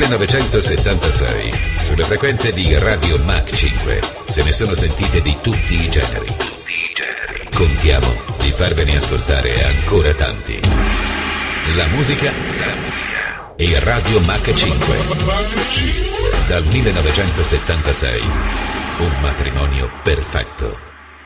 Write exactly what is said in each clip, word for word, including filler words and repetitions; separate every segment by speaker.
Speaker 1: millenovecentosettantasei, sulle frequenze di Radio Mach cinque, se ne sono sentite di tutti i generi. Tutti i generi. Contiamo di farvene ascoltare ancora tanti. La musica, la musica e Radio Mach cinque. Dal millenovecentosettantasei, un matrimonio perfetto.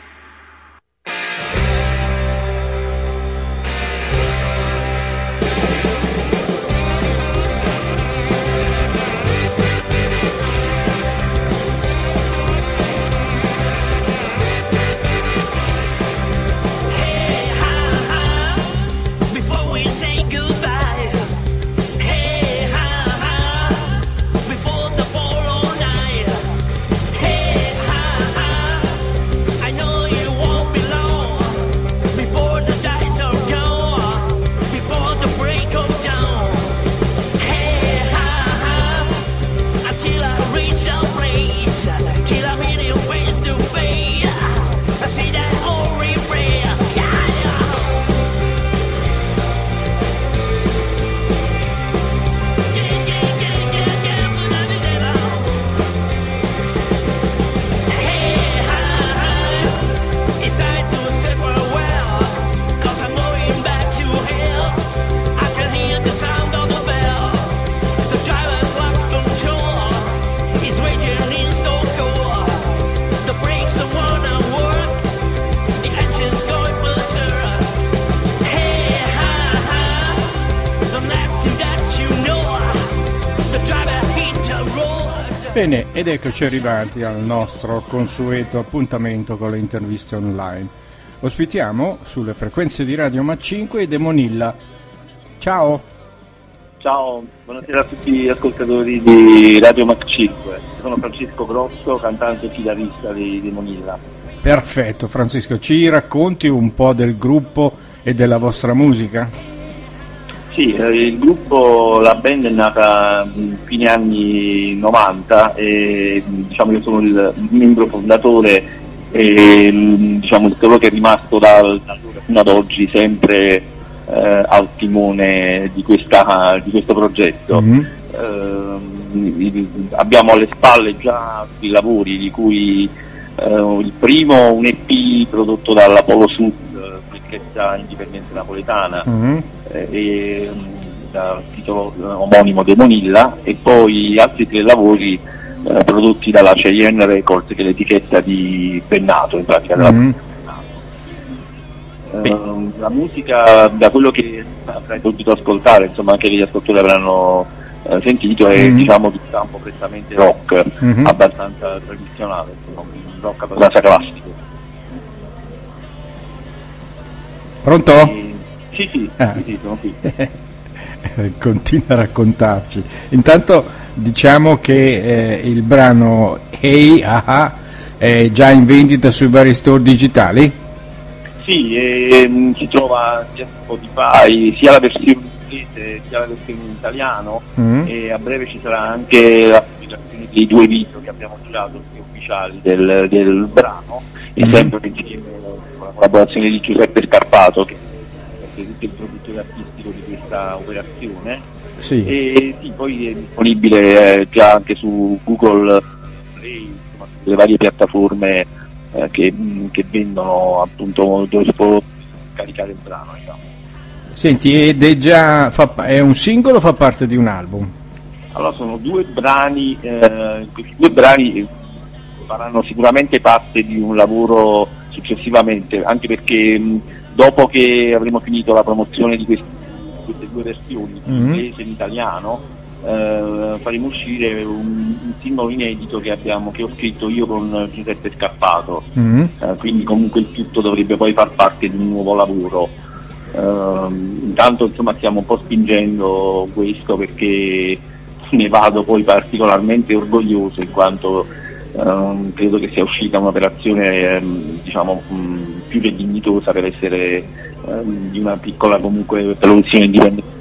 Speaker 2: Bene, ed eccoci arrivati al nostro consueto appuntamento con le interviste online. Ospitiamo sulle frequenze di Radio Mach cinque Demonilla. Ciao!
Speaker 3: Ciao, buonasera a tutti gli ascoltatori di Radio Mach cinque. Sono Francesco Grosso, cantante e chitarrista di Demonilla.
Speaker 2: Perfetto, Francisco, ci racconti un po' del gruppo e della vostra musica?
Speaker 3: Sì, eh, il gruppo, la band è nata in fine anni novanta e diciamo io sono il membro fondatore e diciamo quello che è rimasto dal, da allora fino ad oggi sempre eh, al timone di, questa, di questo progetto. Mm-hmm. Eh, abbiamo alle spalle già i lavori di cui eh, il primo un E P prodotto dalla Polo Sud, freschezza indipendente napoletana, mm-hmm. e dal titolo omonimo Demonilla, e poi altri tre lavori eh, prodotti dalla Cheyenne Records, che è l'etichetta di Bennato, in pratica mm-hmm. della uh, la musica, da quello che avrai potuto ascoltare, insomma anche gli ascoltatori avranno uh, sentito, è mm-hmm. diciamo di campo prettamente rock, mm-hmm. abbastanza tradizionale, insomma, un rock abbastanza classico.
Speaker 2: Pronto?
Speaker 3: E, Sì, sì,
Speaker 2: ah.
Speaker 3: sì, sì, sono qui.
Speaker 2: Continua a raccontarci. Intanto diciamo che eh, il brano Hey Aha è già in vendita sui vari store digitali?
Speaker 3: Sì, e, si trova sia su Spotify, sia la versione inglese sia la versione in italiano, mm. e a breve ci sarà anche la pubblicazione dei due video che abbiamo girato, ufficiali del, del brano, mm. e sempre insieme con la collaborazione di Giuseppe Scarpato, che tutto il produttore artistico di questa operazione.
Speaker 2: Sì.
Speaker 3: E sì, poi è disponibile eh, già anche su Google Play, insomma, sulle varie piattaforme eh, che, che vendono appunto dove si può caricare il brano, diciamo.
Speaker 2: Senti, ed è già fa, è un singolo o fa parte di un album?
Speaker 3: Allora sono due brani, eh, questi due brani faranno sicuramente parte di un lavoro successivamente, anche perché mh, dopo che avremo finito la promozione di questi, queste due versioni, in mm-hmm. inglese e in italiano, eh, faremo uscire un, un singolo inedito che abbiamo che ho scritto io con Giuseppe Scarpato, mm-hmm. eh, quindi comunque il tutto dovrebbe poi far parte di un nuovo lavoro. Eh, intanto insomma stiamo un po' spingendo questo, perché ne vado poi particolarmente orgoglioso, in quanto eh, credo che sia uscita un'operazione eh, diciamo mh, più che dignitosa per essere eh, di una piccola comunque produzione indipendente.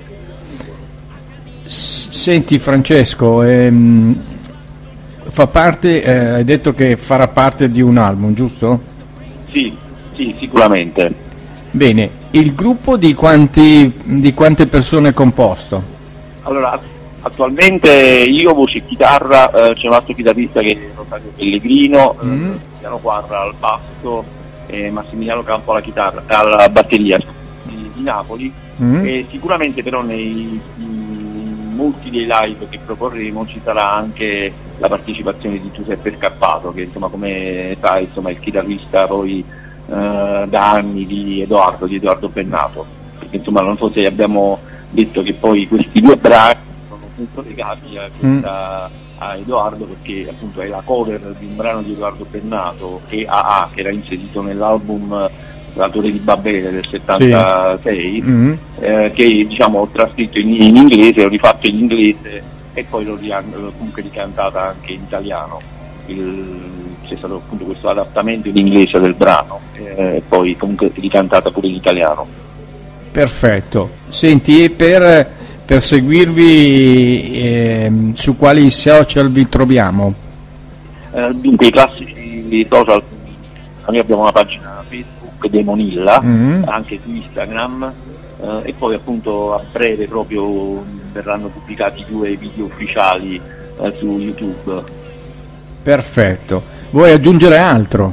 Speaker 2: Senti Francesco, ehm, fa parte, eh, hai detto che farà parte di un album, giusto?
Speaker 3: Sì, sì, sicuramente.
Speaker 2: Bene, il gruppo di quanti di quante persone è composto?
Speaker 3: Allora, Attualmente io voce e chitarra, eh, c'è un altro chitarrista che è Rosario Pellegrino,
Speaker 2: Mm.
Speaker 3: eh, Cristiano Quarra al basso e Massimiliano Campo alla chitarra, alla batteria di, di Napoli.
Speaker 2: Mm.
Speaker 3: E sicuramente però nei in molti dei live che proporremo ci sarà anche la partecipazione di Giuseppe Scarpato, che insomma, come sai, insomma, è il chitarrista poi eh, da anni di Edoardo, di Edoardo Bennato, perché insomma non so se abbiamo detto che poi questi due brani sono appunto legati a, questa, a Edoardo, perché appunto è la cover di un brano di Edoardo Bennato, che A A, che era inserito nell'album La Torre di Babele del settantasei,
Speaker 2: Sì. Mm.
Speaker 3: eh, che diciamo ho trascritto in, in inglese, ho rifatto in inglese e poi l'ho rian- comunque ricantata anche in italiano. Il, c'è stato appunto questo adattamento in inglese del brano eh, e poi comunque ricantata pure in italiano.
Speaker 2: Perfetto. Senti, e per, per seguirvi eh, su quali social vi troviamo?
Speaker 3: Eh, dunque i classici social, noi abbiamo una pagina Facebook Demonilla,
Speaker 2: Mm.
Speaker 3: anche su Instagram, eh, e poi appunto a breve proprio verranno pubblicati due video ufficiali eh, su YouTube.
Speaker 2: Perfetto. Vuoi aggiungere altro?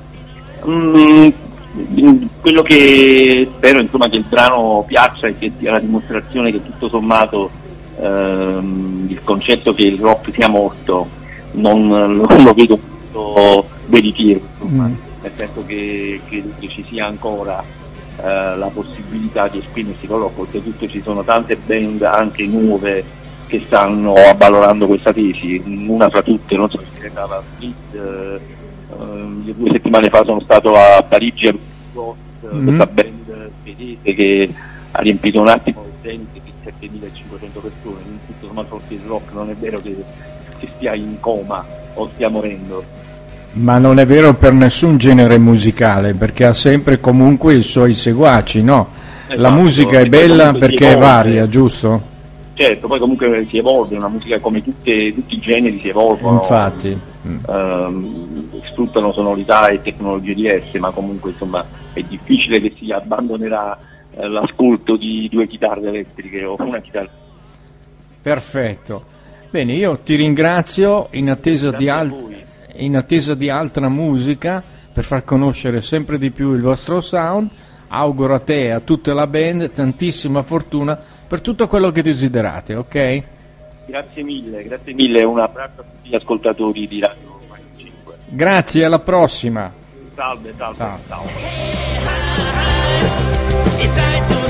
Speaker 3: Mm, quello che spero insomma che il brano piaccia e che sia la dimostrazione che tutto sommato ehm, il concetto che il rock sia morto non, non lo vedo molto veritiero, insomma.
Speaker 2: Mm.
Speaker 3: Nel senso che credo che ci sia ancora eh, la possibilità di esprimersi con rock. Oltretutto ci sono tante band anche nuove che stanno avvalorando questa tesi, una fra tutte, non so se si chiamava Split, eh, eh, due settimane fa sono stato a Parigi a Ghost,
Speaker 2: Mm.
Speaker 3: questa band svedese che ha riempito un attimo il Zenit di settemilacinquecento persone, quindi tutto sommato forse il rock non è vero che, che stia in coma o stia morendo.
Speaker 2: Ma non è vero per nessun genere musicale, perché ha sempre comunque i suoi seguaci, no? La
Speaker 3: Esatto,
Speaker 2: musica è
Speaker 3: e poi
Speaker 2: bella
Speaker 3: comunque si
Speaker 2: perché è
Speaker 3: evolve.
Speaker 2: varia, giusto?
Speaker 3: Certo, poi comunque si evolve, una musica come tutte, tutti i generi si evolvono.
Speaker 2: Infatti. Mm.
Speaker 3: ehm, sfruttano sonorità e tecnologie diverse, ma comunque insomma è difficile che si abbandonerà eh, l'ascolto di due chitarre elettriche o una chitarra.
Speaker 2: Perfetto. Bene, io ti ringrazio in attesa di,
Speaker 3: Grazie a
Speaker 2: al-
Speaker 3: voi.
Speaker 2: in attesa di altra musica per far conoscere sempre di più il vostro sound. Auguro a te e a tutta la band tantissima fortuna per tutto quello che desiderate, ok?
Speaker 3: Grazie mille, grazie mille, un abbraccio a tutti gli ascoltatori di Radio cinque.
Speaker 2: Grazie, alla prossima.
Speaker 3: Salve, salve,
Speaker 2: Ciao.
Speaker 3: ciao.
Speaker 4: It's time to